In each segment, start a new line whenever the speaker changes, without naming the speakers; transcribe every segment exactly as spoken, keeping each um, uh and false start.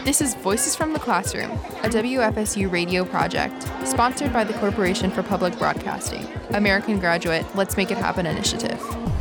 This is Voices from the Classroom, a W F S U radio project, sponsored by the Corporation for Public Broadcasting, American Graduate Let's Make It Happen initiative.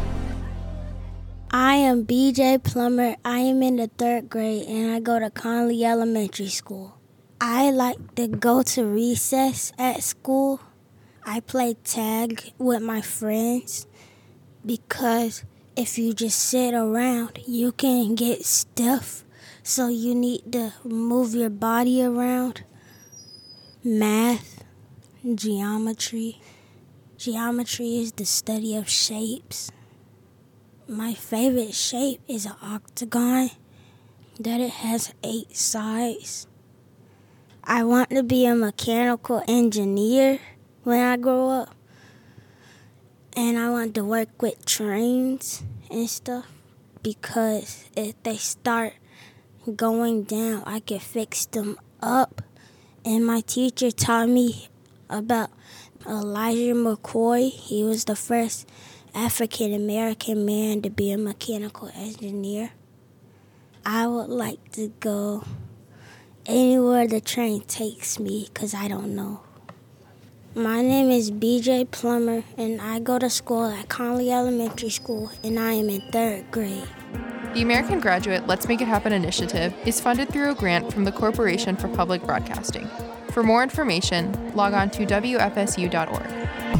I am B J Plummer. I am in the third grade, and I go to Conley Elementary School. I like to go to recess at school. I play tag with my friends because if you just sit around, you can get stiff. So you need to move your body around. Math, geometry. Geometry is the study of shapes. My favorite shape is an octagon, that it has eight sides. I want to be a mechanical engineer when I grow up. And I want to work with trains and stuff because if they start going down, I can fix them up. And my teacher taught me about Elijah McCoy. He was the first African-American man to be a mechanical engineer. I would like to go anywhere the train takes me because I don't know. My name is B J Plummer, and I go to school at Conley Elementary School, and I am in third grade.
The American Graduate Let's Make It Happen initiative is funded through a grant from the Corporation for Public Broadcasting. For more information, log on to W F S U dot org.